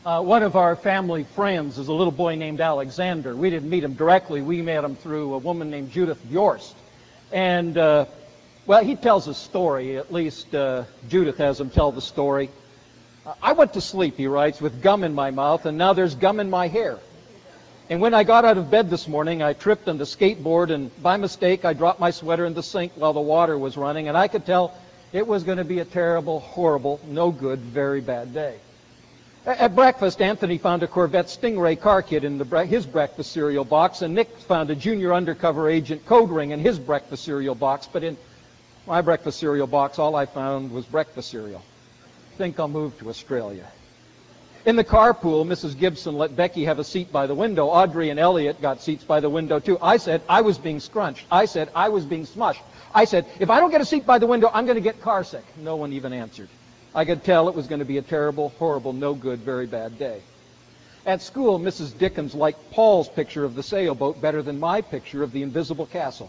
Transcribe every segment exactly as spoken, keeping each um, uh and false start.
Uh, one of our family friends is a little boy named Alexander. We didn't meet him directly. We met him through a woman named Judith Bjorst. And, uh, well, he tells a story. At least uh, Judith has him tell the story. Uh, I went to sleep, he writes, with gum in my mouth, and now there's gum in my hair. And when I got out of bed this morning, I tripped on the skateboard, and by mistake, I dropped my sweater in the sink while the water was running, and I could tell it was going to be a terrible, horrible, no good, very bad day. At breakfast, Anthony found a Corvette Stingray car kit in the bre- his breakfast cereal box, and Nick found a junior undercover agent code ring in his breakfast cereal box. But in my breakfast cereal box, all I found was breakfast cereal. I think I'll move to Australia. In the carpool, Missus Gibson let Becky have a seat by the window. Audrey and Elliot got seats by the window, too. I said I was being scrunched. I said I was being smushed. I said, if I don't get a seat by the window, I'm going to get car sick. No one even answered. I could tell it was going to be a terrible, horrible, no good, very bad day. At school, Missus Dickens liked Paul's picture of the sailboat better than my picture of the invisible castle.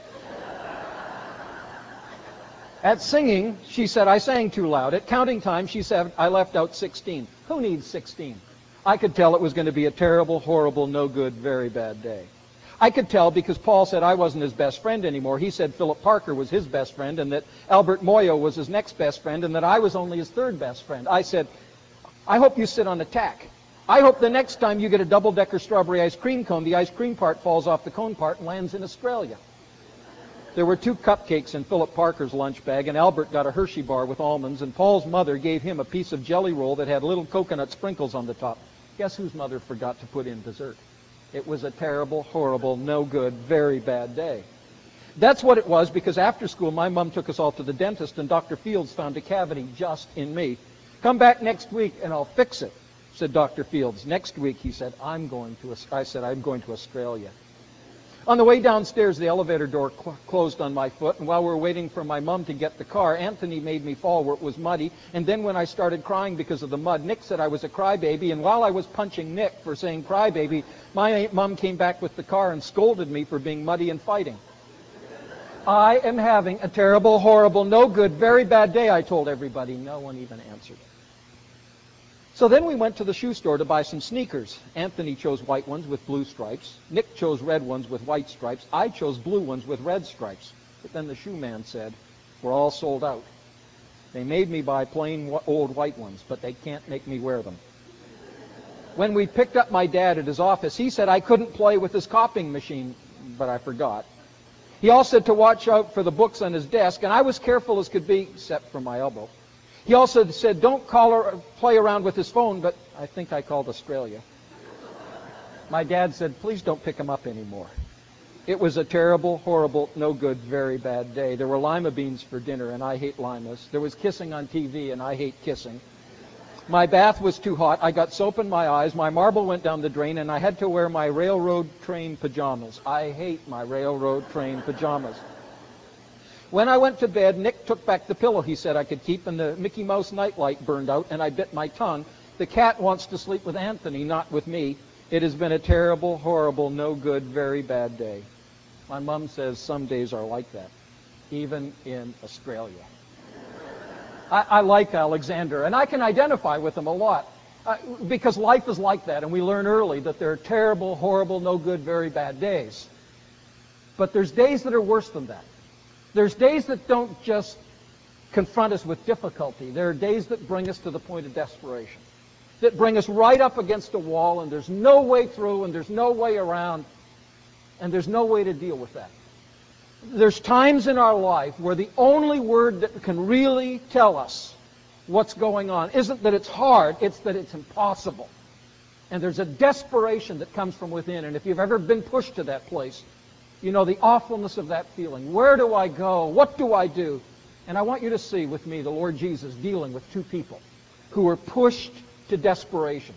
At singing, she said I sang too loud. At counting time, she said I left out sixteen. Who needs sixteen? I could tell it was going to be a terrible, horrible, no good, very bad day. I could tell because Paul said I wasn't his best friend anymore. He said Philip Parker was his best friend and that Albert Moyo was his next best friend and that I was only his third best friend. I said, I hope you sit on a tack. I hope the next time you get a double-decker strawberry ice cream cone, the ice cream part falls off the cone part and lands in Australia. There were two cupcakes in Philip Parker's lunch bag, and Albert got a Hershey bar with almonds, and Paul's mother gave him a piece of jelly roll that had little coconut sprinkles on the top. Guess whose mother forgot to put in dessert? It was a terrible, horrible, no good, very bad day. That's what it was because after school, my mom took us all to the dentist, and Doctor Fields found a cavity just in me. Come back next week, and I'll fix it, said Doctor Fields. Next week, he said, I'm going to, I said, I'm going to Australia. On the way downstairs, the elevator door cl- closed on my foot, and while we were waiting for my mom to get the car, Anthony made me fall where it was muddy, and then when I started crying because of the mud, Nick said I was a crybaby, and while I was punching Nick for saying crybaby, my mom came back with the car and scolded me for being muddy and fighting. I am having a terrible, horrible, no good, very bad day, I told everybody. No one even answered. So then we went to the shoe store to buy some sneakers. Anthony chose white ones with blue stripes. Nick chose red ones with white stripes. I chose blue ones with red stripes. But then the shoe man said, we're all sold out. They made me buy plain old white ones, but they can't make me wear them. When we picked up my dad at his office, he said I couldn't play with his copying machine, but I forgot. He also said to watch out for the books on his desk, and I was careful as could be, except for my elbow. He also said, don't call or play around with his phone, but I think I called Australia. My dad said, please don't pick him up anymore. It was a terrible, horrible, no good, very bad day. There were lima beans for dinner, and I hate limas. There was kissing on T V, and I hate kissing. My bath was too hot. I got soap in my eyes. My marble went down the drain, and I had to wear my railroad train pajamas. I hate my railroad train pajamas. When I went to bed, Nick took back the pillow he said I could keep, and the Mickey Mouse nightlight burned out, and I bit my tongue. The cat wants to sleep with Anthony, not with me. It has been a terrible, horrible, no good, very bad day. My mom says some days are like that, even in Australia. I, I like Alexander, and I can identify with him a lot, uh, because life is like that, and we learn early that there are terrible, horrible, no good, very bad days. But there's days that are worse than that. There's days that don't just confront us with difficulty. There are days that bring us to the point of desperation, that bring us right up against a wall, and there's no way through, and there's no way around, and there's no way to deal with that. There's times in our life where the only word that can really tell us what's going on isn't that it's hard, it's that it's impossible. And there's a desperation that comes from within, and if you've ever been pushed to that place, you know the awfulness of that feeling. Where do I go? What do I do? And I want you to see with me the Lord Jesus dealing with two people who are pushed to desperation,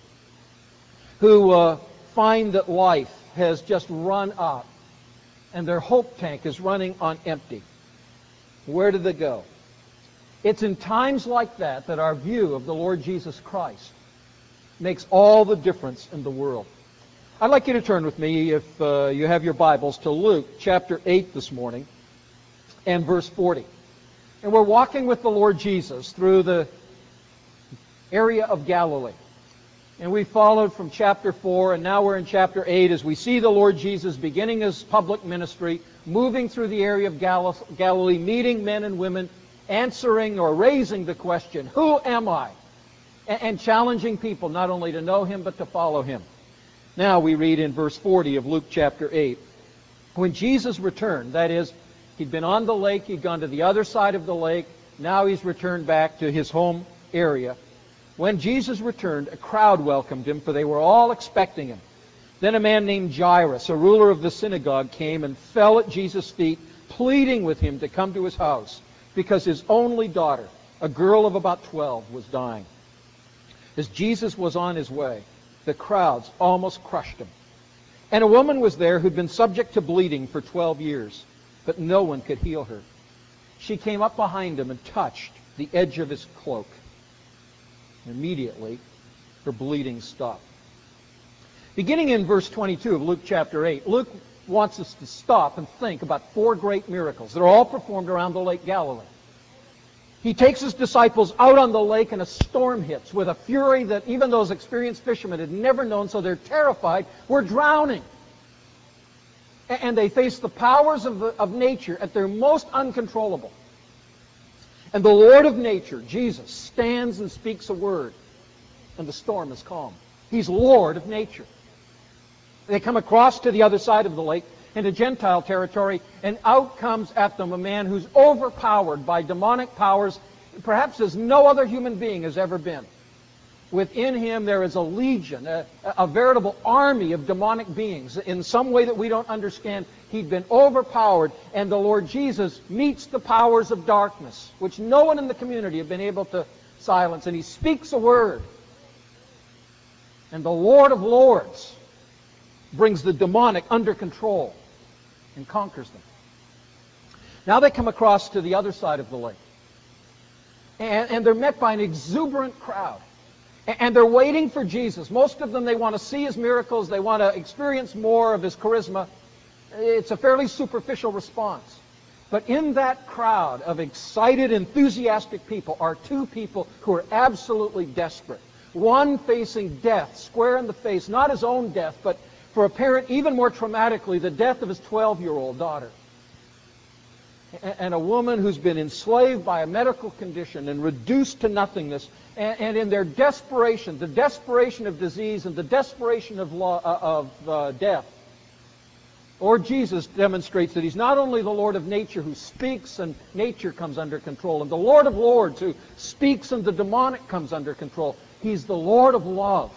who uh, find that life has just run out and their hope tank is running on empty. Where do they go? It's in times like that that our view of the Lord Jesus Christ makes all the difference in the world. I'd like you to turn with me, if uh, you have your Bibles, to Luke chapter eight this morning and verse forty. And we're walking with the Lord Jesus through the area of Galilee. And we followed from chapter four, and now we're in chapter eight as we see the Lord Jesus beginning his public ministry, moving through the area of Gal- Galilee, meeting men and women, answering or raising the question, who am I? And, and challenging people not only to know him, but to follow him. Now we read in verse forty of Luke chapter eight, when Jesus returned, that is, he'd been on the lake, he'd gone to the other side of the lake, now he's returned back to his home area. When Jesus returned, a crowd welcomed him, for they were all expecting him. Then a man named Jairus, a ruler of the synagogue, came and fell at Jesus' feet, pleading with him to come to his house, because his only daughter, a girl of about twelve, was dying. As Jesus was on his way, the crowds almost crushed him. And a woman was there who'd been subject to bleeding for twelve years, but no one could heal her. She came up behind him and touched the edge of his cloak. Immediately, her bleeding stopped. Beginning in verse twenty-two of Luke chapter eight, Luke wants us to stop and think about four great miracles that are all performed around the Lake Galilee. He takes his disciples out on the lake and a storm hits with a fury that even those experienced fishermen had never known, so they're terrified. We're drowning. And they face the powers of, the, of nature at their most uncontrollable. And the Lord of nature, Jesus, stands and speaks a word, and the storm is calm. He's Lord of nature. They come across to the other side of the lake into Gentile territory, and out comes at them a man who's overpowered by demonic powers, perhaps as no other human being has ever been. Within him there is a legion, a, a veritable army of demonic beings. In some way that we don't understand, he'd been overpowered, and the Lord Jesus meets the powers of darkness, which no one in the community had been able to silence, and he speaks a word. And the Lord of Lords brings the demonic under control and conquers them. Now they come across to the other side of the lake, and, and they're met by an exuberant crowd. And they're waiting for Jesus. Most of them, they want to see his miracles. They want to experience more of his charisma. It's a fairly superficial response. But in that crowd of excited, enthusiastic people are two people who are absolutely desperate. One facing death, square in the face, not his own death, but for a parent, even more traumatically, the death of his twelve-year-old daughter. And a woman who's been enslaved by a medical condition and reduced to nothingness. And, and in their desperation, the desperation of disease and the desperation of, law, uh, of uh, death, Lord Jesus demonstrates that he's not only the Lord of nature who speaks and nature comes under control, and the Lord of Lords who speaks and the demonic comes under control. He's the Lord of love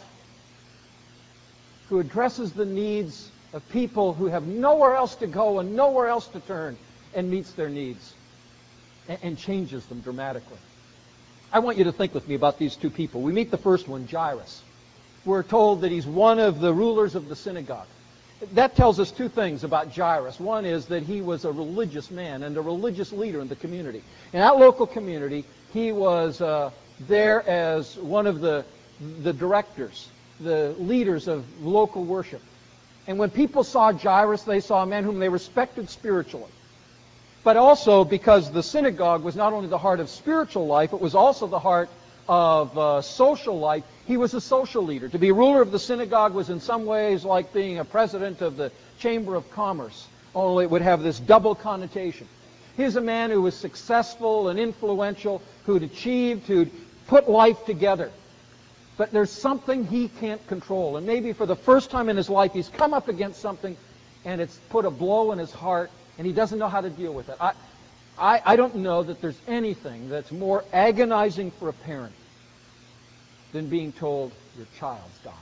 who addresses the needs of people who have nowhere else to go and nowhere else to turn, and meets their needs and, and changes them dramatically. I want you to think with me about these two people. We meet the first one, Jairus. We're told that he's one of the rulers of the synagogue. That tells us two things about Jairus. One is that he was a religious man and a religious leader in the community. In that local community, he was uh, there as one of the, the directors, the leaders of local worship. And when people saw Jairus, they saw a man whom they respected spiritually. But also because the synagogue was not only the heart of spiritual life, it was also the heart of uh, social life. He was a social leader. To be ruler of the synagogue was in some ways like being a president of the Chamber of Commerce, only it would have this double connotation. He's a man who was successful and influential, who'd achieved, who'd put life together. But there's something he can't control. And maybe for the first time in his life, he's come up against something, and it's put a blow in his heart, and he doesn't know how to deal with it. I, I, I don't know that there's anything that's more agonizing for a parent than being told your child's dying.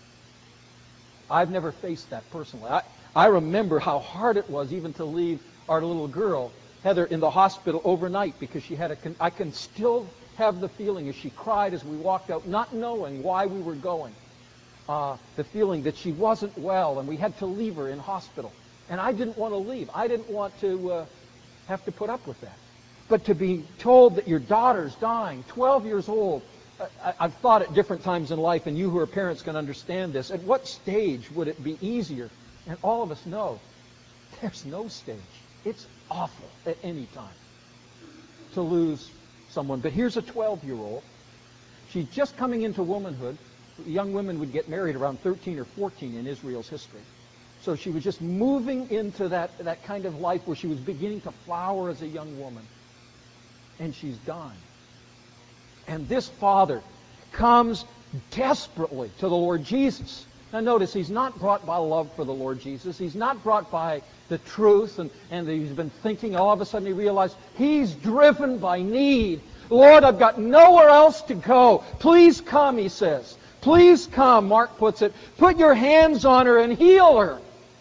I've never faced that personally. I, I remember how hard it was even to leave our little girl, Heather, in the hospital overnight because she had a... Con- I can still have the feeling as she cried as we walked out, not knowing why we were going, uh, the feeling that she wasn't well and we had to leave her in hospital. And I didn't want to leave. I didn't want to uh, have to put up with that. But to be told that your daughter's dying, twelve years old, I, I've thought at different times in life, and you who are parents can understand this, at what stage would it be easier? And all of us know there's no stage. It's awful at any time to lose someone. But here's a twelve-year-old. She's just coming into womanhood. Young women would get married around thirteen or fourteen in Israel's history. So she was just moving into that, that kind of life where she was beginning to flower as a young woman. And she's dying. And this father comes desperately to the Lord Jesus. Now notice, he's not brought by love for the Lord Jesus. He's not brought by the truth, and, and he's been thinking, all of a sudden he realized he's driven by need. Lord, I've got nowhere else to go. Please come, he says. Please come, Mark puts it. Put your hands on her and heal her.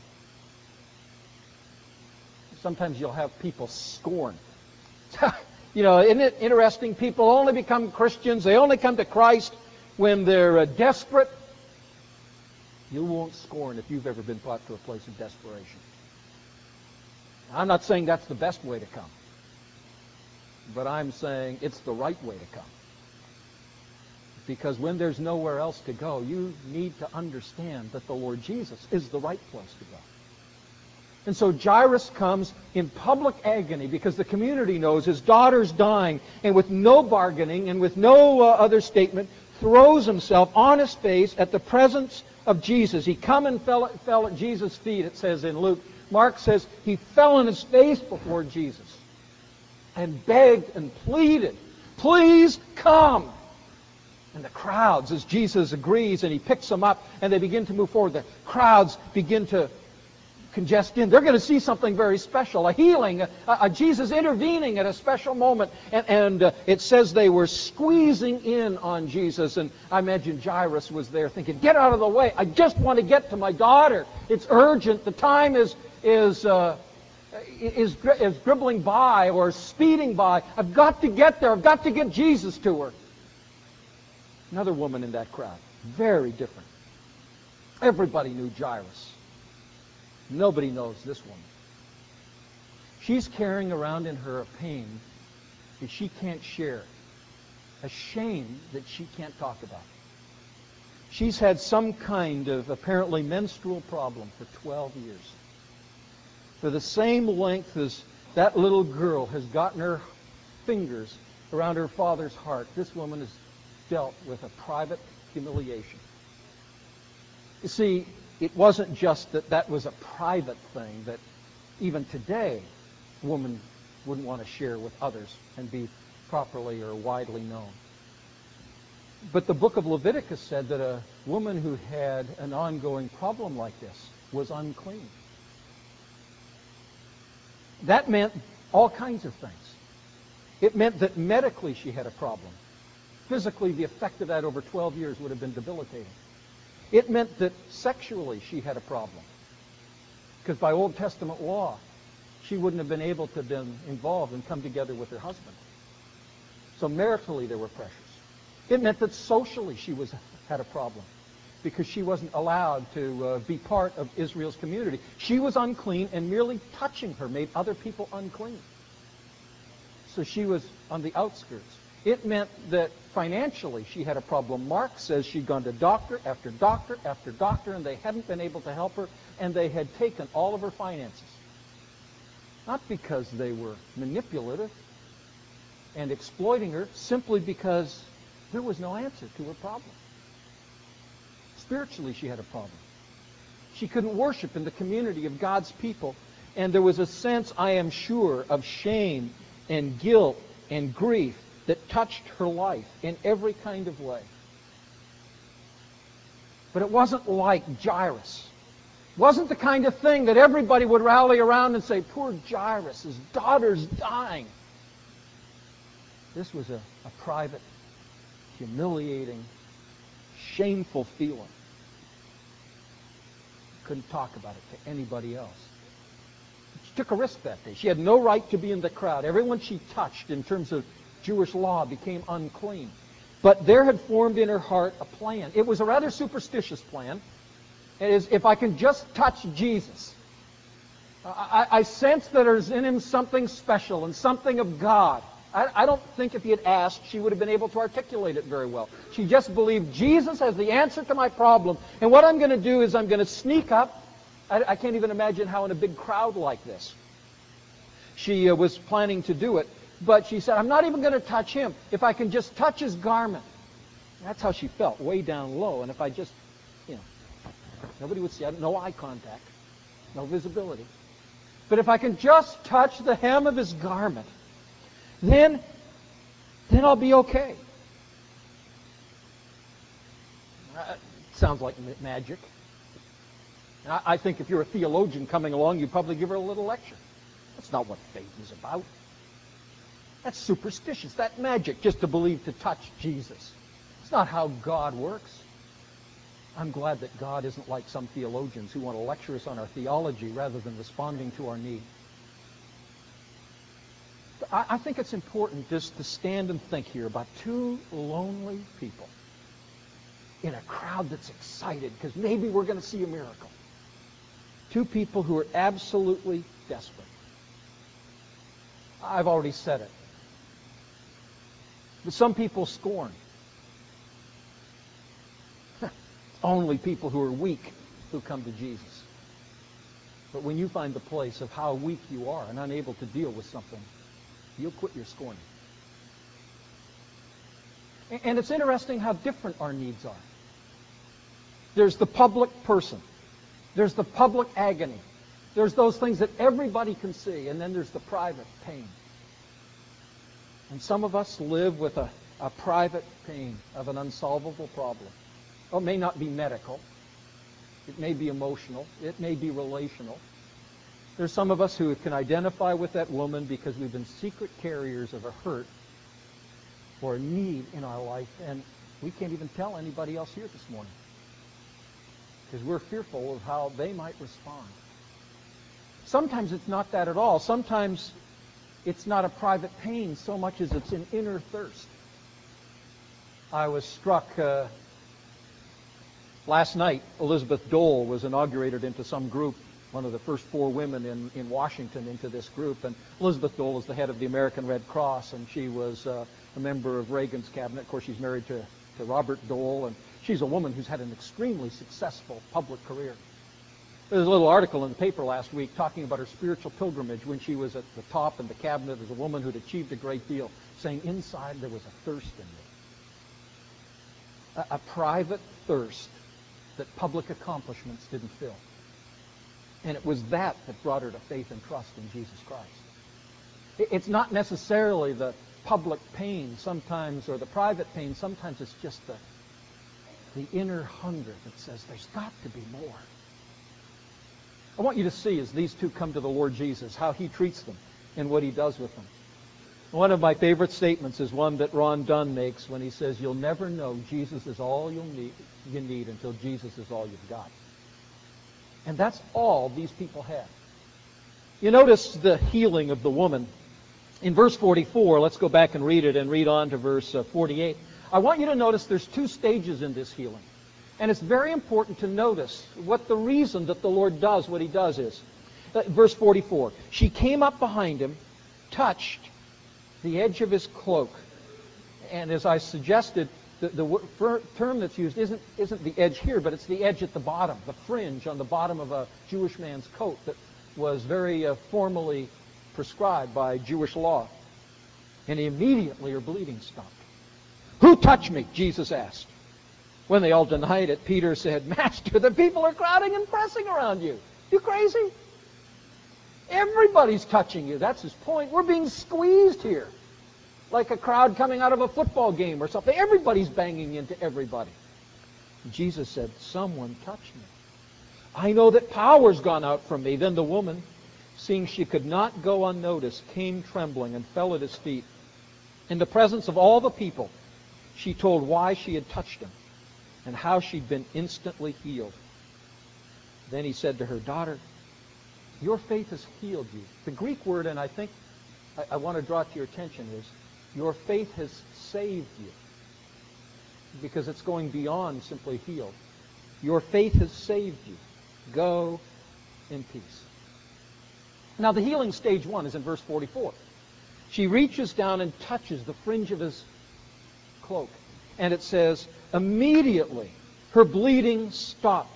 Sometimes you'll have people scorn. You know, isn't it interesting? People only become Christians, they only come to Christ when they're uh, desperate. You won't scorn if you've ever been brought to a place of desperation. I'm not saying that's the best way to come. But I'm saying it's the right way to come. Because when there's nowhere else to go, you need to understand that the Lord Jesus is the right place to go. And so Jairus comes in public agony because the community knows his daughter's dying, and with no bargaining and with no uh, other statement, throws himself on his face at the presence of Jesus. He come and fell, fell at Jesus' feet, it says in Luke. Mark says he fell on his face before Jesus and begged and pleaded, please come. And the crowds, as Jesus agrees and he picks them up and they begin to move forward, the crowds begin to congest in. They're going to see something very special, a healing, a, a Jesus intervening at a special moment. And, and uh, it says they were squeezing in on Jesus. And I imagine Jairus was there thinking, get out of the way. I just want to get to my daughter. It's urgent. The time is is uh, is, is dribbling by or speeding by. I've got to get there. I've got to get Jesus to her. Another woman in that crowd. Very different. Everybody knew Jairus. Nobody knows this woman. She's carrying around in her a pain that she can't share, a shame that she can't talk about. She's had some kind of apparently menstrual problem for twelve years. For the same length as that little girl has gotten her fingers around her father's heart, this woman has dealt with a private humiliation. You see, it wasn't just that that was a private thing that even today a woman wouldn't want to share with others and be properly or widely known. But the book of Leviticus said that a woman who had an ongoing problem like this was unclean. That meant all kinds of things. It meant that medically she had a problem. Physically, the effect of that over twelve years would have been debilitating. It meant that sexually she had a problem. Because by Old Testament law, she wouldn't have been able to have been involved and come together with her husband. So maritally there were pressures. It meant that socially she was had a problem because she wasn't allowed to uh, be part of Israel's community. She was unclean, and merely touching her made other people unclean. So she was on the outskirts. It meant that financially she had a problem. Mark says she'd gone to doctor after doctor after doctor, and they hadn't been able to help her, and they had taken all of her finances. Not because they were manipulative and exploiting her, simply because there was no answer to her problem. Spiritually, she had a problem. She couldn't worship in the community of God's people, and there was a sense, I am sure, of shame and guilt and grief that touched her life in every kind of way. But it wasn't like Jairus. It wasn't the kind of thing that everybody would rally around and say, poor Jairus, his daughter's dying. This was a, a private, humiliating, shameful feeling. Couldn't talk about it to anybody else. She took a risk that day. She had no right to be in the crowd. Everyone she touched, in terms of Jewish law, became unclean. But there had formed in her heart a plan. It was a rather superstitious plan. It is, if I can just touch Jesus, I, I sense that there's in him something special and something of God. I, I don't think if he had asked, she would have been able to articulate it very well. She just believed Jesus has the answer to my problem, and what I'm going to do is I'm going to sneak up. I, I can't even imagine how in a big crowd like this she uh, was planning to do it. But she said, I'm not even going to touch him. If I can just touch his garment. That's how she felt, way down low. And if I just, you know, nobody would see, no eye contact, no visibility. But if I can just touch the hem of his garment, then, then I'll be okay. Uh, sounds like magic. I, I think if you're a theologian coming along, you'd probably give her a little lecture. That's not what faith is about. That's superstitious. That's magic, just to believe to touch Jesus. It's not how God works. I'm glad that God isn't like some theologians who want to lecture us on our theology rather than responding to our need. I, I think it's important just to stand and think here about two lonely people in a crowd that's excited because maybe we're going to see a miracle. Two people who are absolutely desperate. I've already said it. But some people scorn. Only people who are weak who come to Jesus. But when you find the place of how weak you are and unable to deal with something, you'll quit your scorning. And it's interesting how different our needs are. There's the public person. There's the public agony. There's those things that everybody can see. And then there's the private pain. And some of us live with a, a private pain of an unsolvable problem. Well, it may not be medical. It may be emotional. It may be relational. There's some of us who can identify with that woman because we've been secret carriers of a hurt or a need in our life, and we can't even tell anybody else here this morning because we're fearful of how they might respond. Sometimes it's not that at all. Sometimes it's not a private pain so much as it's an inner thirst. I was struck uh, last night. Elizabeth Dole was inaugurated into some group, one of the first four women in, in Washington into this group. And Elizabeth Dole is the head of the American Red Cross, and she was uh, a member of Reagan's cabinet. Of course, she's married to, to Robert Dole, and she's a woman who's had an extremely successful public career. There was a little article in the paper last week talking about her spiritual pilgrimage when she was at the top in the cabinet as a woman who'd achieved a great deal, saying inside there was a thirst in me. A, a private thirst that public accomplishments didn't fill. And it was that that brought her to faith and trust in Jesus Christ. It, it's not necessarily the public pain sometimes or the private pain. Sometimes it's just the, the inner hunger that says there's got to be more. I want you to see as these two come to the Lord Jesus how he treats them and what he does with them. One of my favorite statements is one that Ron Dunn makes when he says, you'll never know Jesus is all you'll need, you need until Jesus is all you've got. And that's all these people had. You notice the healing of the woman. In verse forty-four, let's go back and read it and read on to verse forty-eight. I want you to notice there's two stages in this healing. And it's very important to notice what the reason that the Lord does what he does is. Uh, verse forty-four, she came up behind him, touched the edge of his cloak. And as I suggested, the, the term that's used isn't, isn't the edge here, but it's the edge at the bottom, the fringe on the bottom of a Jewish man's coat that was very uh, formally prescribed by Jewish law. And immediately her bleeding stopped. Who touched me? Jesus asked. When they all denied it, Peter said, Master, the people are crowding and pressing around you. You crazy? Everybody's touching you. That's his point. We're being squeezed here. Like a crowd coming out of a football game or something. Everybody's banging into everybody. Jesus said, someone touched me. I know that power's gone out from me. Then the woman, seeing she could not go unnoticed, came trembling and fell at his feet. In the presence of all the people, she told why she had touched him and how she'd been instantly healed. Then he said to her, Daughter, your faith has healed you. The Greek word, and I think I, I want to draw to your attention, is your faith has saved you. Because it's going beyond simply healed. Your faith has saved you. Go in peace. Now the healing stage one is in verse forty-four. She reaches down and touches the fringe of his cloak. And it says, immediately her bleeding stopped.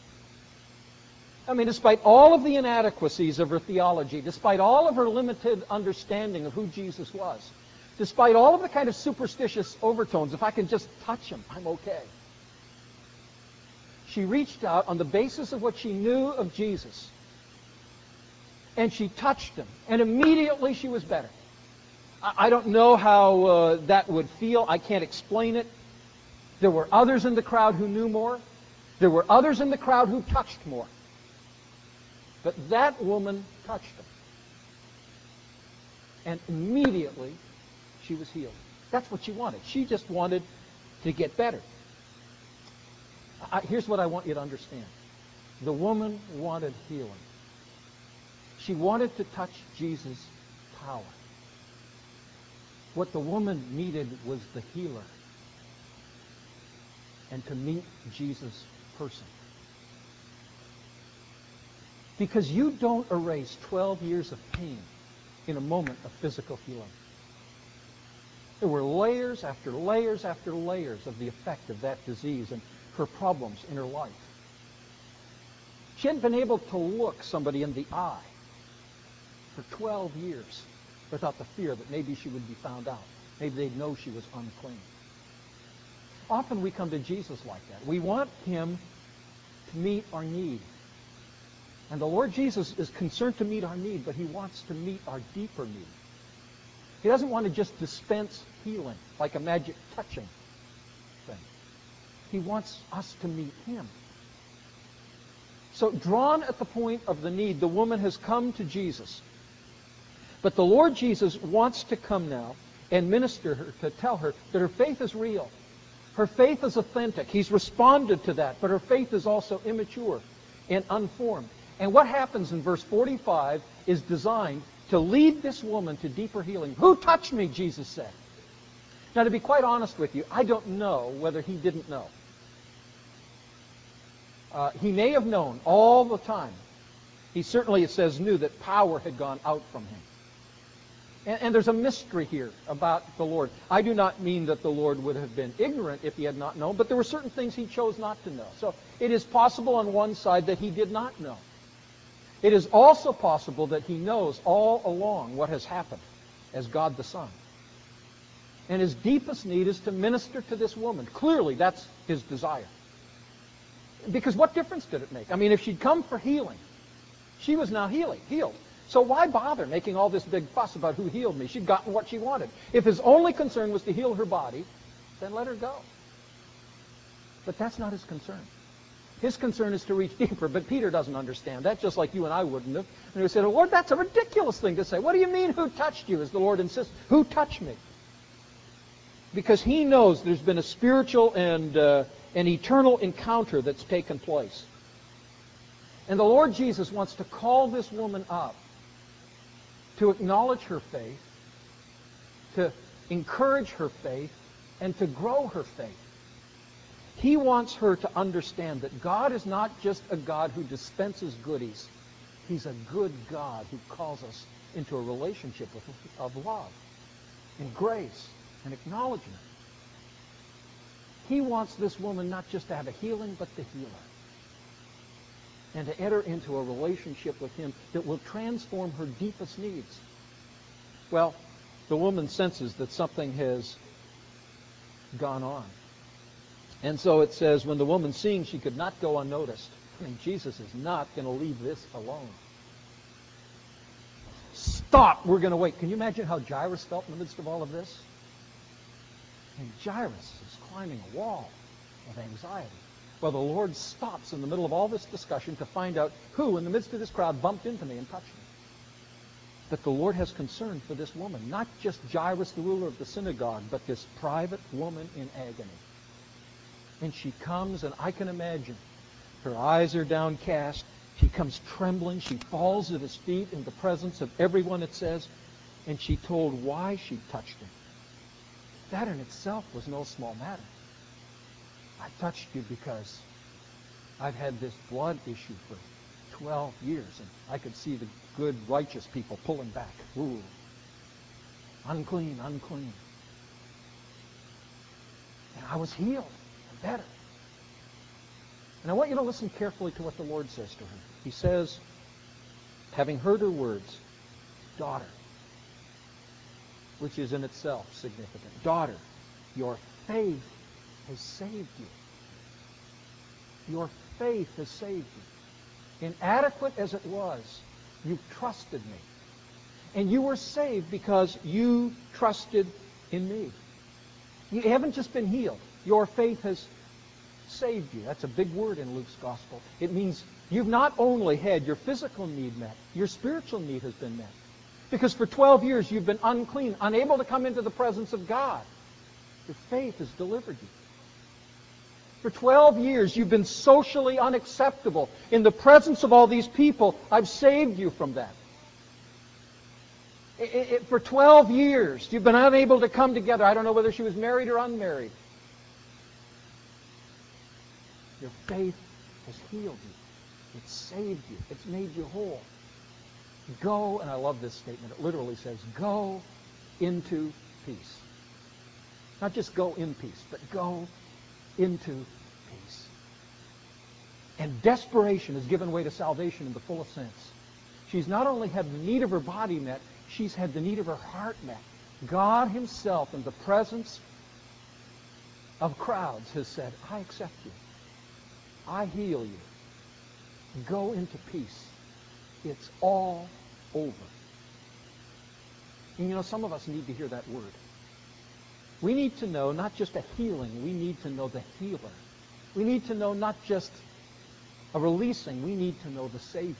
I mean, despite all of the inadequacies of her theology, despite all of her limited understanding of who Jesus was, Despite all of the kind of superstitious overtones, if I can just touch him, I'm okay. She reached out on the basis of what she knew of Jesus. And she touched him. And immediately she was better. I, I don't know how uh, that would feel. I can't explain it. There were others in the crowd who knew more. There were others in the crowd who touched more. But that woman touched him. And immediately she was healed. That's what she wanted. She just wanted to get better. I, here's what I want you to understand. The woman wanted healing. She wanted to touch Jesus' power. What the woman needed was the healer. And to meet Jesus' person. Because you don't erase twelve years of pain in a moment of physical healing. There were layers after layers after layers of the effect of that disease and her problems in her life. She hadn't been able to look somebody in the eye for twelve years without the fear that maybe she would be found out. Maybe they'd know she was unclean. Often we come to Jesus like that. We want him to meet our need. And the Lord Jesus is concerned to meet our need, but he wants to meet our deeper need. He doesn't want to just dispense healing like a magic touching thing. He wants us to meet him. So drawn at the point of the need, the woman has come to Jesus. But the Lord Jesus wants to come now and minister her, to tell her that her faith is real. Her faith is authentic. He's responded to that, but her faith is also immature and unformed. And what happens in verse forty-five is designed to lead this woman to deeper healing. Who touched me, Jesus said. Now, to be quite honest with you, I don't know whether he didn't know. Uh, he may have known all the time. He certainly, it says, knew that power had gone out from him. And, and there's a mystery here about the Lord. I do not mean that the Lord would have been ignorant if he had not known, but there were certain things he chose not to know. So it is possible on one side that he did not know. It is also possible that he knows all along what has happened as God the Son. And his deepest need is to minister to this woman. Clearly, that's his desire. Because what difference did it make? I mean, if she'd come for healing, she was now healing, healed. So why bother making all this big fuss about who healed me? She'd gotten what she wanted. If his only concern was to heal her body, then let her go. But that's not his concern. His concern is to reach deeper, but Peter doesn't understand that, just like you and I wouldn't have. And he said, oh, Lord, that's a ridiculous thing to say. What do you mean, who touched you? As the Lord insists, who touched me? Because he knows there's been a spiritual and uh, an eternal encounter that's taken place. And the Lord Jesus wants to call this woman up to acknowledge her faith, to encourage her faith, and to grow her faith. He wants her to understand that God is not just a God who dispenses goodies. He's a good God who calls us into a relationship with, of love and grace and acknowledgement. He wants this woman not just to have a healing, but to heal her. And to enter into a relationship with him that will transform her deepest needs. Well, the woman senses that something has gone on. And so it says, when the woman seeing she could not go unnoticed, I mean, Jesus is not going to leave this alone. Stop, we're going to wait. Can you imagine how Jairus felt in the midst of all of this? And Jairus is climbing a wall of anxiety. Well, the Lord stops in the middle of all this discussion to find out who, in the midst of this crowd, bumped into me and touched me. But the Lord has concern for this woman, not just Jairus, the ruler of the synagogue, but this private woman in agony. And she comes, and I can imagine, her eyes are downcast. She comes trembling. She falls at his feet in the presence of everyone, it says, and she told why she touched him. That in itself was no small matter. I touched you because I've had this blood issue for twelve years, and I could see the good, righteous people pulling back. Ooh, unclean, unclean. And I was healed and better. And I want you to listen carefully to what the Lord says to her. He says, having heard her words, daughter, which is in itself significant. Daughter, your faith has saved you. Your faith has saved you. Inadequate as it was, you trusted me. And you were saved because you trusted in me. You haven't just been healed. Your faith has saved you. That's a big word in Luke's gospel. It means you've not only had your physical need met, your spiritual need has been met. Because for twelve years you've been unclean, unable to come into the presence of God. Your faith has delivered you. For twelve years you've been socially unacceptable. In the presence of all these people, I've saved you from that. It, it, for twelve years you've been unable to come together. I don't know whether she was married or unmarried. Your faith has healed you. It's saved you. It's made you whole. Go, and I love this statement. It literally says, go into peace. Not just go in peace, but go into peace. And desperation has given way to salvation in the fullest sense. She's not only had the need of her body met, she's had the need of her heart met. God himself, in the presence of crowds, has said, I accept you. I heal you. Go into peace. It's all over. And you know, some of us need to hear that word. We need to know not just a healing, we need to know the healer. We need to know not just a releasing, we need to know the Savior.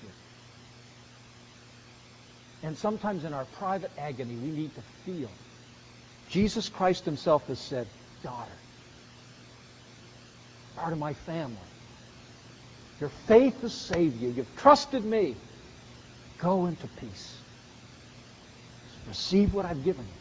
And sometimes in our private agony, we need to feel. Jesus Christ himself has said, daughter, part of my family. Your faith has saved you. You've trusted me. Go into peace. Receive what I've given you.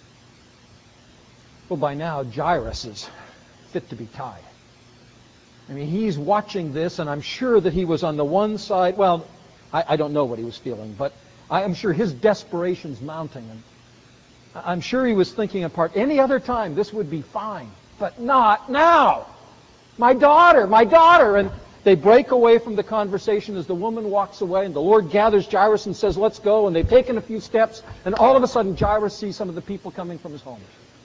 Well, by now, Jairus is fit to be tied. I mean, he's watching this, and I'm sure that he was on the one side. Well, I, I don't know what he was feeling, but I am sure his desperation's mounting. And I'm sure he was thinking apart. Any other time, this would be fine, but not now. My daughter, my daughter. And they break away from the conversation as the woman walks away, and the Lord gathers Jairus and says, let's go. And they've taken a few steps, and all of a sudden Jairus sees some of the people coming from his home.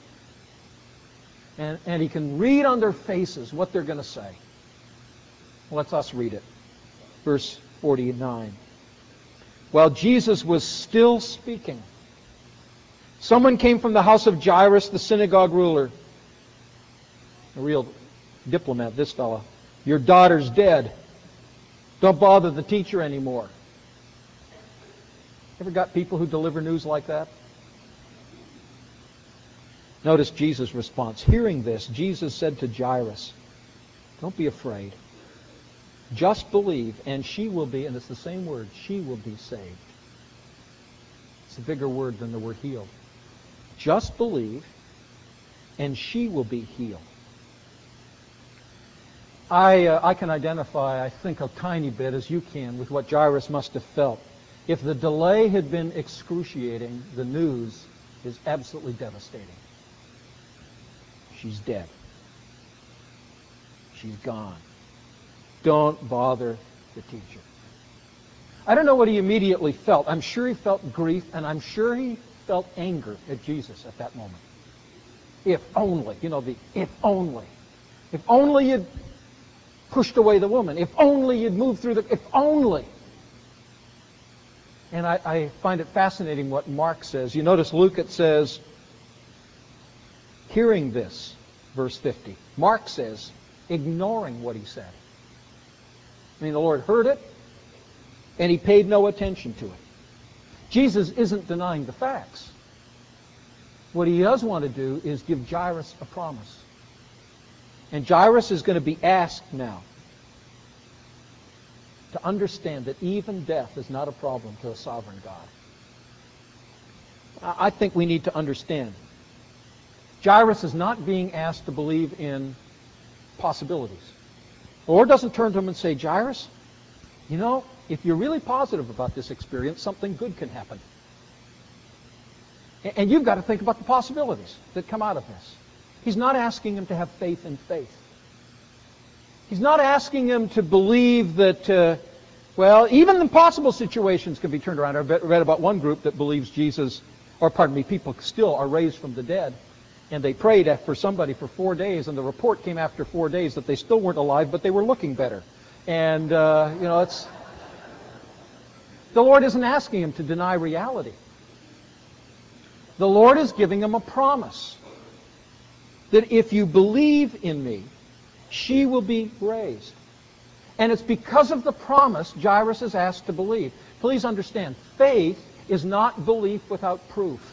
And, and he can read on their faces what they're going to say. Let's us read it. Verse forty-nine. While Jesus was still speaking, someone came from the house of Jairus, the synagogue ruler. A real diplomat, this fellow. Your daughter's dead. Don't bother the teacher anymore. Ever got people who deliver news like that? Notice Jesus' response. Hearing this, Jesus said to Jairus, don't be afraid. Just believe, and she will be, and it's the same word, she will be saved. It's a bigger word than the word healed. Just believe, and she will be healed. I, uh, I can identify, I think, a tiny bit, as you can, with what Jairus must have felt. If the delay had been excruciating, the news is absolutely devastating. She's dead. She's gone. Don't bother the teacher. I don't know what he immediately felt. I'm sure he felt grief, and I'm sure he felt anger at Jesus at that moment. If only, you know, the if only. If only you'd pushed away the woman. If only you'd moved through the... If only. And I, I find it fascinating what Mark says. You notice Luke, it says, hearing this, verse fifty. Mark says, ignoring what he said. I mean, the Lord heard it, and he paid no attention to it. Jesus isn't denying the facts. What he does want to do is give Jairus a promise. And Jairus is going to be asked now to understand that even death is not a problem to a sovereign God. I think we need to understand. Jairus is not being asked to believe in possibilities. The Lord doesn't turn to him and say, Jairus, you know, if you're really positive about this experience, something good can happen. And you've got to think about the possibilities that come out of this. He's not asking him to have faith in faith. He's not asking him to believe that, uh, well, even impossible situations can be turned around. I read about one group that believes Jesus or pardon me, people still are raised from the dead. And they prayed for somebody for four days, and the report came after four days that they still weren't alive, but they were looking better. And, uh, you know, it's... The Lord isn't asking him to deny reality. The Lord is giving him a promise that if you believe in me, she will be raised. And it's because of the promise Jairus is asked to believe. Please understand, faith is not belief without proof.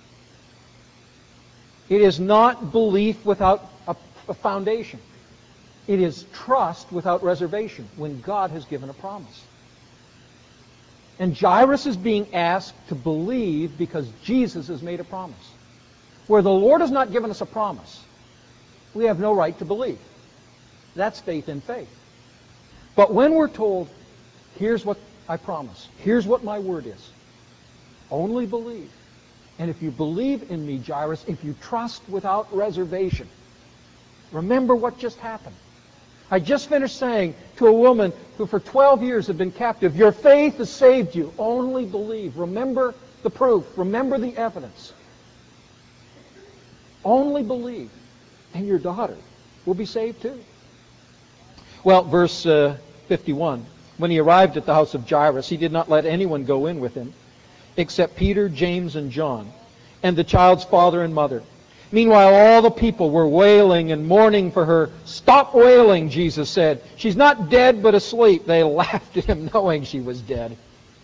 It is not belief without a, a foundation. It is trust without reservation when God has given a promise. And Jairus is being asked to believe because Jesus has made a promise. Where the Lord has not given us a promise, we have no right to believe. That's faith in faith. But when we're told, here's what I promise, here's what my word is, only believe. And if you believe in me, Jairus, if you trust without reservation, remember what just happened. I just finished saying to a woman who for twelve years had been captive, your faith has saved you. Only believe. Remember the proof. Remember the evidence. Only believe. And your daughter will be saved too. Well, verse uh, fifty-one. When he arrived at the house of Jairus, he did not let anyone go in with him, except Peter, James, and John, and the child's father and mother. Meanwhile, all the people were wailing and mourning for her. Stop wailing, Jesus said. She's not dead, but asleep. They laughed at him, knowing she was dead.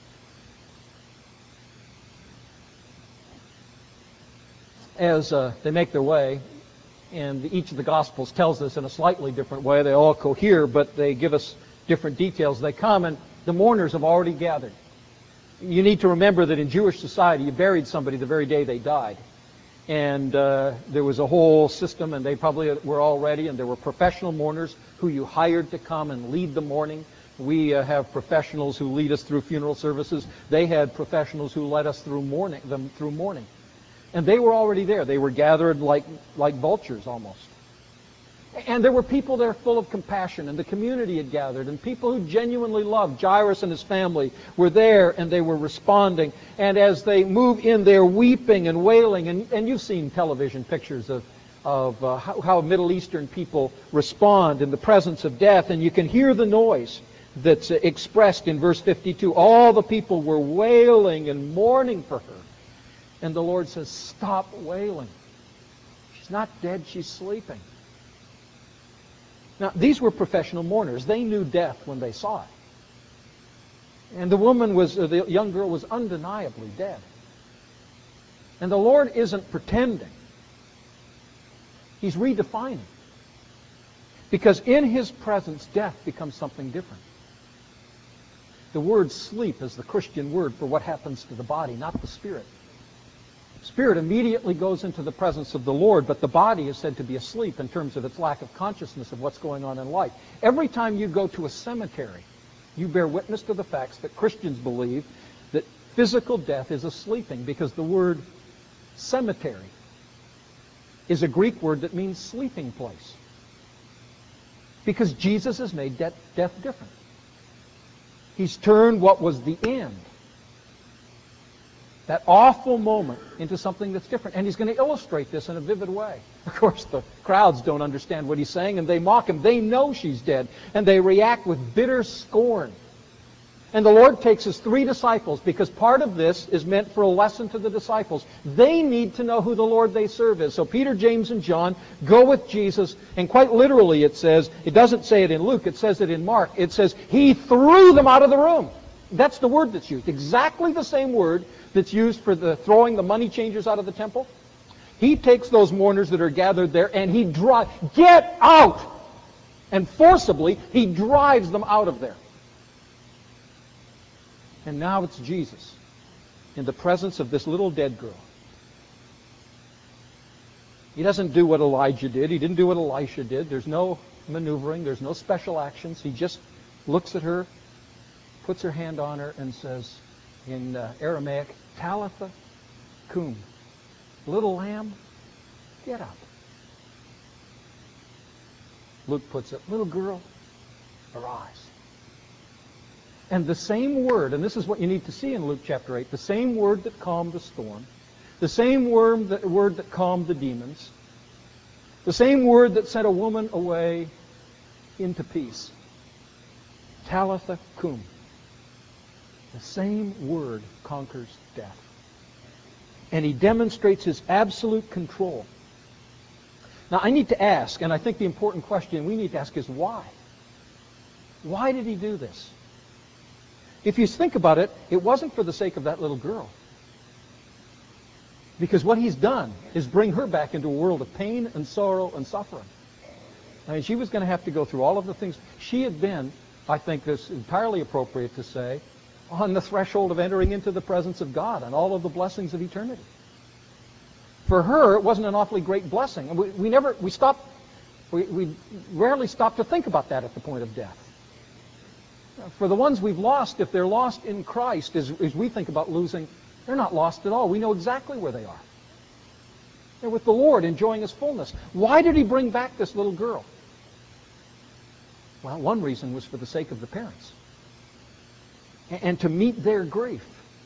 As uh, they make their way, and each of the Gospels tells us in a slightly different way. They all cohere, but they give us different details. They come, and the mourners have already gathered. You need to remember that in Jewish society, you buried somebody the very day they died. And uh, there was a whole system, and they probably were all ready, and there were professional mourners who you hired to come and lead the mourning. We uh, have professionals who lead us through funeral services. They had professionals who led us through mourning, them through mourning. And they were already there. They were gathered like, like vultures almost. And there were people there full of compassion, and the community had gathered, and people who genuinely loved Jairus and his family were there, and they were responding. And as they move in, they're weeping and wailing. And, and you've seen television pictures of, of uh, how, how Middle Eastern people respond in the presence of death, and you can hear the noise that's uh, expressed in verse fifty-two. All the people were wailing and mourning for her. And the Lord says, stop wailing. She's not dead, she's sleeping. Now, these were professional mourners. They knew death when they saw it. And the woman was, uh, the young girl was undeniably dead. And the Lord isn't pretending. He's redefining. Because in His presence, death becomes something different. The word sleep is the Christian word for what happens to the body, not the spirit. Spirit immediately goes into the presence of the Lord, but the body is said to be asleep in terms of its lack of consciousness of what's going on in life. Every time you go to a cemetery, you bear witness to the facts that Christians believe that physical death is a sleeping, because the word cemetery is a Greek word that means sleeping place. Because Jesus has made death, death different. He's turned what was the end, that awful moment, into something that's different. And He's going to illustrate this in a vivid way. Of course, the crowds don't understand what He's saying, and they mock Him. They know she's dead, and they react with bitter scorn. And the Lord takes His three disciples, because part of this is meant for a lesson to the disciples. They need to know who the Lord they serve is. So Peter, James, and John go with Jesus, and quite literally it says, it doesn't say it in Luke, it says it in Mark, it says, He threw them out of the room. That's the word that's used. Exactly the same word that's used for the throwing the money changers out of the temple. He takes those mourners that are gathered there, and He drives, get out! And forcibly, He drives them out of there. And now it's Jesus in the presence of this little dead girl. He doesn't do what Elijah did. He didn't do what Elisha did. There's no maneuvering. There's no special actions. He just looks at her, puts her hand on her, and says in uh, Aramaic, Talitha cum, little lamb, get up. Luke puts it, little girl, arise. And the same word, and this is what you need to see in Luke chapter eight, the same word that calmed the storm, The same word that, word that calmed the demons. The same word that sent a woman away into peace. Talitha cum. The same word conquers death. And he demonstrates his absolute control. Now, I need to ask, and I think the important question we need to ask is why? Why did he do this? If you think about it, it wasn't for the sake of that little girl. Because what he's done is bring her back into a world of pain and sorrow and suffering. I mean, she was going to have to go through all of the things. She had been, I think this is entirely appropriate to say, on the threshold of entering into the presence of God and all of the blessings of eternity. For her, it wasn't an awfully great blessing. And we, we never, we stopped, we, we rarely stop to think about that at the point of death. For the ones we've lost, if they're lost in Christ, as, as we think about losing, they're not lost at all. We know exactly where they are. They're with the Lord, enjoying His fullness. Why did He bring back this little girl? Well, one reason was for the sake of the parents. And, and to meet their grief.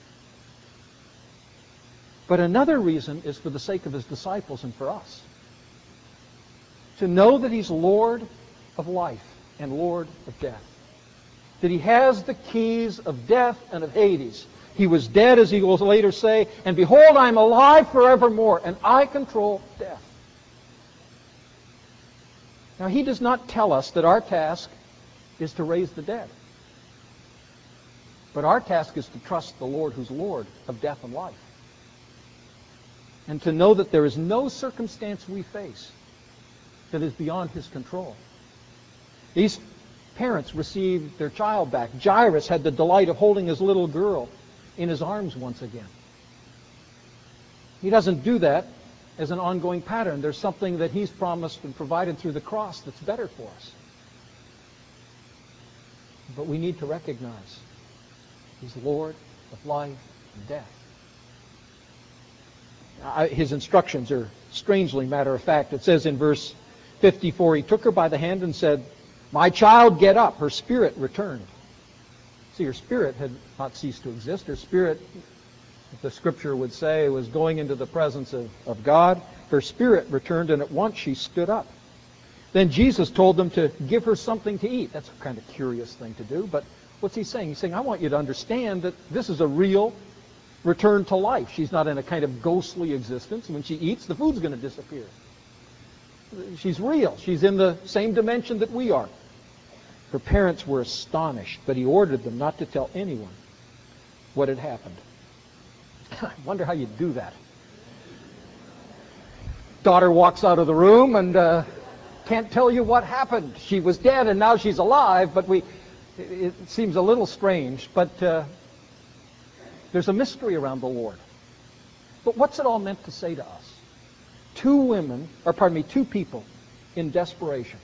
But another reason is for the sake of His disciples and for us. To know that He's Lord of life and Lord of death. That He has the keys of death and of Hades. He was dead, as He will later say, and behold, I am alive forevermore, and I control death. Now, He does not tell us that our task is to raise the dead. But our task is to trust the Lord who's Lord of death and life. And to know that there is no circumstance we face that is beyond His control. These parents received their child back. Jairus had the delight of holding his little girl in his arms once again. He doesn't do that as an ongoing pattern. There's something that He's promised and provided through the cross that's better for us. But we need to recognize He's Lord of life and death. I, his instructions are strangely matter of fact. It says in verse fifty-four, He took her by the hand and said, "My child, get up." Her spirit returned. See, her spirit had not ceased to exist. Her spirit, the Scripture would say, was going into the presence of, of God. Her spirit returned, and at once she stood up. Then Jesus told them to give her something to eat. That's a kind of curious thing to do, but what's He saying? He's saying, I want you to understand that this is a real return to life. She's not in a kind of ghostly existence. When she eats, the food's going to disappear. She's real. She's in the same dimension that we are. Her parents were astonished, but He ordered them not to tell anyone what had happened. I wonder how you do that. Daughter walks out of the room and uh, can't tell you what happened. She was dead and now she's alive, but we it, it seems a little strange, but uh, there's a mystery around the Lord. But what's it all meant to say to us? Two women, or pardon me, two people in desperation.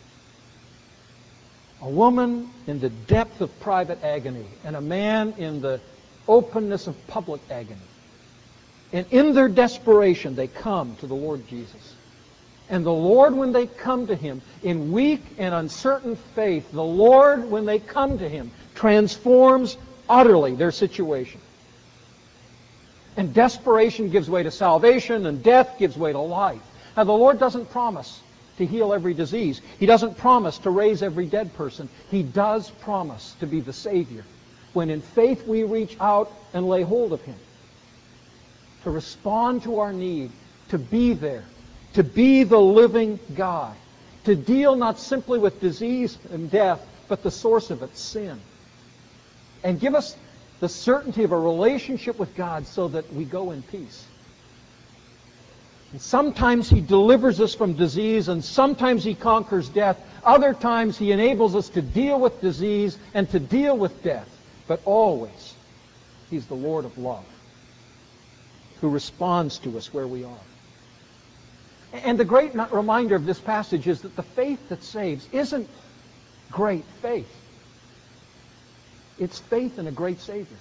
A woman in the depth of private agony, and a man in the openness of public agony. And in their desperation, they come to the Lord Jesus. And the Lord, when they come to Him, in weak and uncertain faith, the Lord, when they come to Him, transforms utterly their situation. And desperation gives way to salvation, and death gives way to life. Now, the Lord doesn't promise to heal every disease. He doesn't promise to raise every dead person. He does promise to be the Savior when in faith we reach out and lay hold of Him. To respond to our need, to be there, to be the living God, to deal not simply with disease and death, but the source of it, sin. And give us the certainty of a relationship with God so that we go in peace. And sometimes He delivers us from disease, and sometimes He conquers death. Other times He enables us to deal with disease and to deal with death. But always, He's the Lord of love, who responds to us where we are. And the great reminder of this passage is that the faith that saves isn't great faith. It's faith in a great Savior.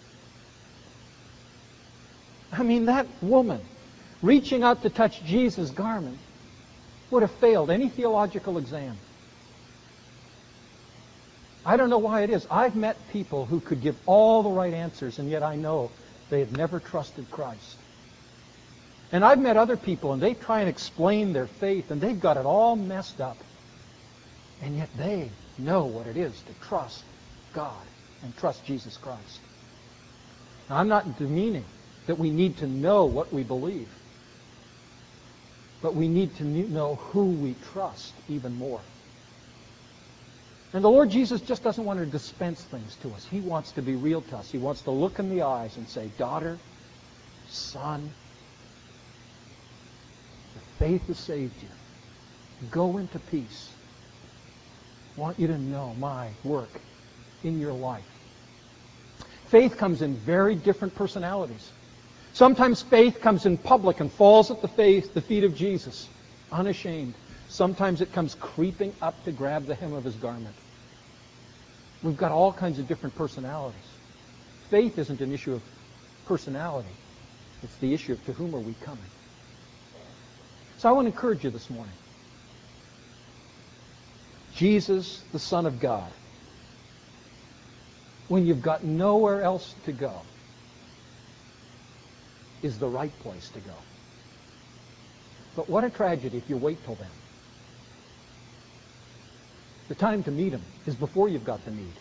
I mean, that woman reaching out to touch Jesus' garment would have failed any theological exam. I don't know why it is. I've met people who could give all the right answers, and yet I know they had never trusted Christ. And I've met other people, and they try and explain their faith, and they've got it all messed up. And yet they know what it is to trust God and trust Jesus Christ. Now, I'm not demeaning that we need to know what we believe, but we need to know who we trust even more. And the Lord Jesus just doesn't want to dispense things to us. He wants to be real to us. He wants to look in the eyes and say, daughter, son, the faith has saved you. Go into peace. I want you to know my work in your life. Faith comes in very different personalities. Sometimes faith comes in public and falls at the faith, the feet of Jesus, unashamed. Sometimes it comes creeping up to grab the hem of his garment. We've got all kinds of different personalities. Faith isn't an issue of personality. It's the issue of to whom are we coming. So I want to encourage you this morning. Jesus, the Son of God, when you've got nowhere else to go, is the right place to go. But what a tragedy if you wait till then. The time to meet him is before you've got the need,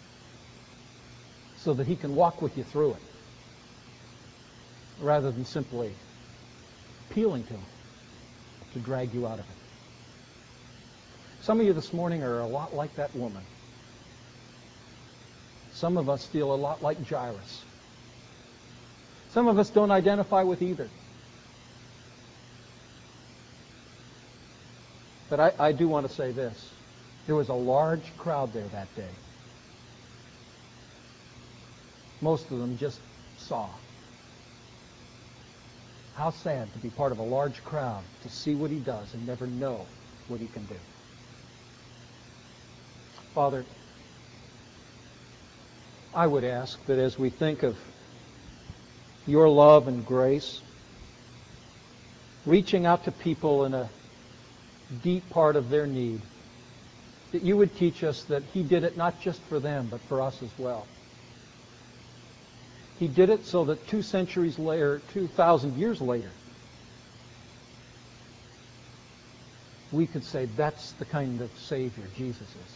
so that he can walk with you through it, rather than simply appealing to him to drag you out of it. Some of you this morning are a lot like that woman. Some of us feel a lot like Jairus. Some of us don't identify with either. But I, I do want to say this. There was a large crowd there that day. Most of them just saw. How sad to be part of a large crowd, to see what he does and never know what he can do. Father, I would ask that as we think of your love and grace, reaching out to people in a deep part of their need, that you would teach us that he did it not just for them, but for us as well. He did it so that two centuries later, two thousand years later, we could say that's the kind of Savior Jesus is.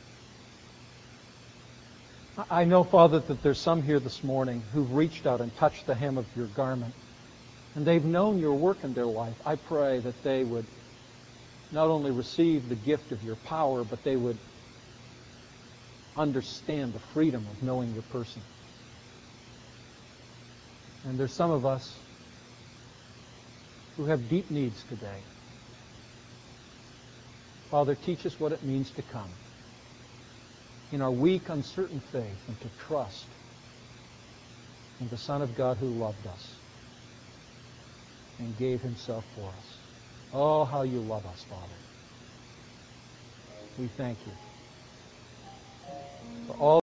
I know, Father, that there's some here this morning who've reached out and touched the hem of your garment, and they've known your work in their life. I pray that they would not only receive the gift of your power, but they would understand the freedom of knowing your person. And there's some of us who have deep needs today. Father, teach us what it means to come in our weak, uncertain faith and to trust in the Son of God who loved us and gave himself for us. Oh, how you love us, Father. We thank you for all